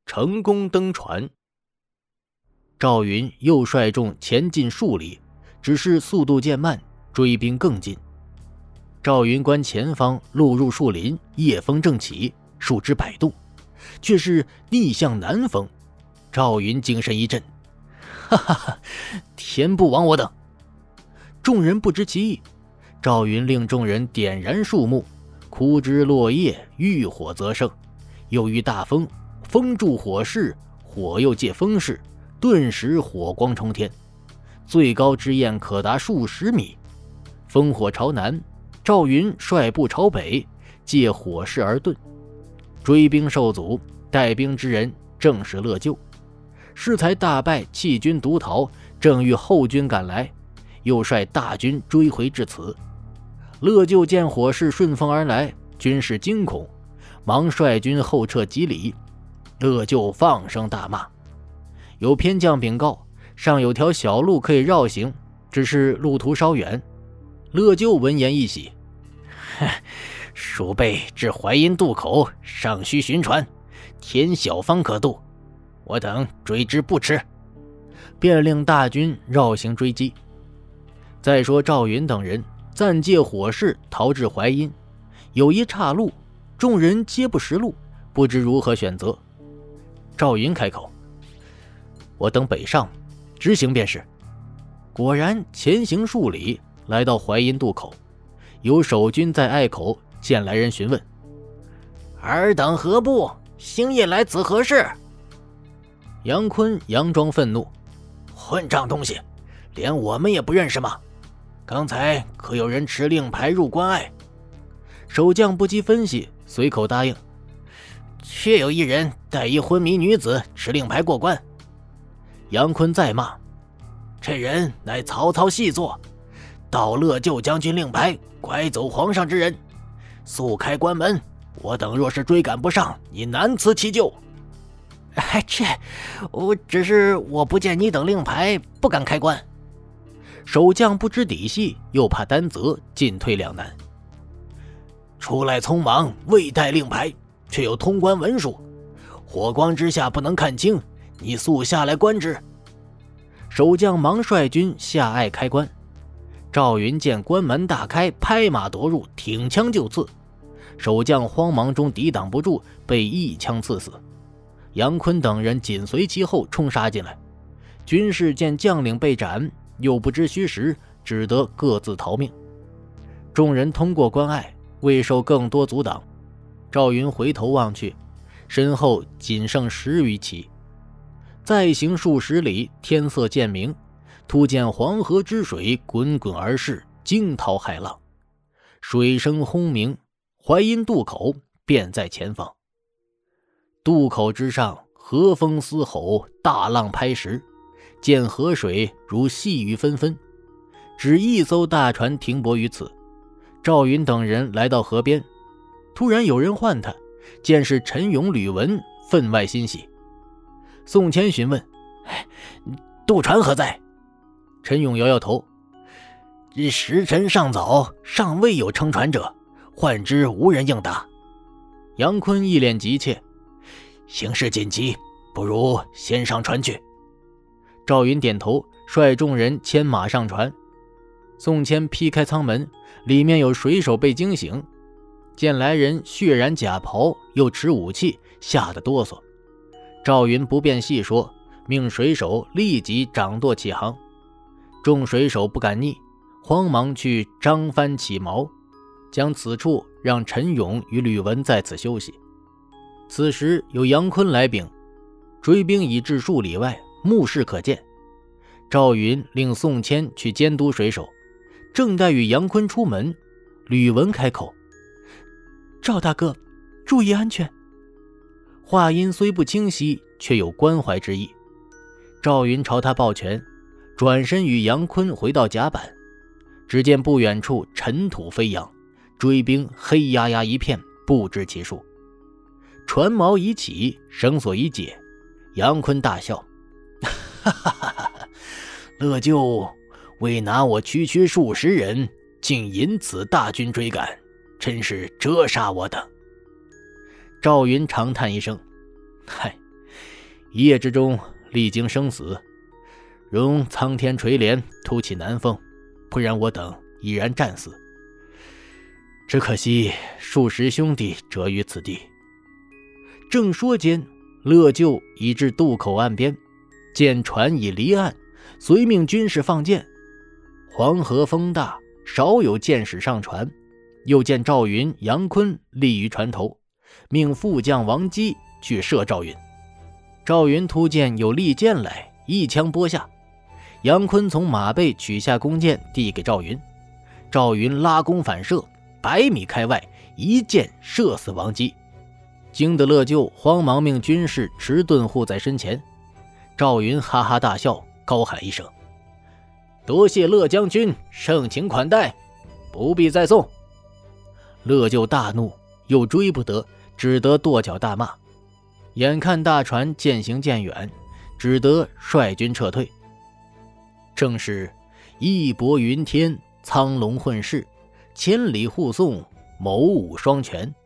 成功登船。赵云又率众前进数里，只是速度渐慢，追兵更近。赵云观前方路入树林，夜风正起，树枝摆动，却是逆向南风。赵云精神一振，哈哈哈，天不亡我等。众人不知其意，赵云令众人点燃树木，枯枝落叶，遇火则生。又遇大风，风助火势，火又借风势，顿时火光冲天，最高之焰可达数十米。烽火朝南，赵云率部朝北，借火势而遁。追兵受阻，带兵之人正是乐就。适才大败，弃军独逃，正遇后军赶来，又率大军追回至此。乐就见火势顺风而来，军士惊恐，忙率军后撤几里。乐就放声大骂，有偏将禀告，上有条小路可以绕行，只是路途稍远。乐就闻言一喜，鼠辈至淮阴渡口，尚需寻船，天晓方可渡，我等追之不迟。便令大军绕行追击。再说赵云等人暂借火势逃至淮阴，有一岔路，众人皆不识路，不知如何选择。赵云开口，我等北上，直行便是。果然前行数里，来到淮阴渡口，有守军在隘口见来人询问，尔等何部？星夜来此何事？杨坤佯装愤怒，混账东西，连我们也不认识吗？刚才可有人持令牌入关隘？守将不及分析，随口答应，确有一人带一昏迷女子持令牌过关。杨坤再骂，这人乃曹操细作，盗乐就将军令牌，拐走皇上之人，速开关门，我等若是追赶不上，你难辞其咎。只是我不见你等令牌，不敢开关。守将不知底细，又怕担责，进退两难。出来匆忙，未带令牌，却有通关文书，火光之下不能看清，你速下来观之。守将忙率军下隘开关。赵云见关门大开，拍马夺入，挺枪就刺。守将慌忙中抵挡不住，被一枪刺死。杨坤等人紧随其后冲杀进来。军士见将领被斩，又不知虚实，只得各自逃命。众人通过关隘，未受更多阻挡。赵云回头望去，身后仅剩10余骑。再行数十里，天色渐明，突见黄河之水滚滚而逝，惊涛骇浪，水声轰鸣，淮阴渡口便在前方。渡口之上，河风嘶吼，大浪拍石，见河水如细雨纷纷。只一艘大船停泊于此。赵云等人来到河边，突然有人唤他，见是陈勇、吕文，分外欣喜。宋谦询问，渡船何在？陈勇摇摇头，时辰尚早，尚未有撑船者，唤之无人应答。杨坤一脸急切，形势紧急，不如先上船去。赵云点头，率众人牵马上船。宋谦劈开舱门，里面有水手被惊醒，见来人血染甲袍，又持武器，吓得哆嗦。赵云不便细说，命水手立即掌舵起航。众水手不敢逆，慌忙去张帆起锚，将此处让陈勇与吕文在此休息。此时有杨坤来禀，追兵已至数里外，目视可见。赵云令宋谦去监督水手，正待与杨坤出门，吕文开口，赵大哥，注意安全。话音虽不清晰，却有关怀之意。赵云朝他抱拳，转身与杨坤回到甲板。只见不远处尘土飞扬，追兵黑压压一片，不知其数。船锚已起，绳索已解。杨坤大笑，哈哈哈哈，乐就为拿我区区数十人，竟引此大军追赶，真是折杀我等。赵云长叹一声， 一夜之中历经生死，容苍天垂怜，突起南风，不然我等已然战死。只可惜数十兄弟折于此地。正说间，乐就已至渡口岸边，见船已离岸，遂命军士放箭。黄河风大，少有箭矢上船，又见赵云、杨坤立于船头，命副将王基去射赵云。赵云突见有利箭来，一枪拨下。杨坤从马背取下弓箭递给赵云，赵云拉弓反射，100米开外，一箭射死王基。惊得乐就慌忙命军士持盾护在身前。赵云哈哈大笑，高喊一声：多谢乐将军盛情款待，不必再送。乐就大怒，又追不得，只得跺脚大骂。眼看大船渐行渐远，只得率军撤退。正是义薄云天，苍龙混世，千里护送，谋武双全。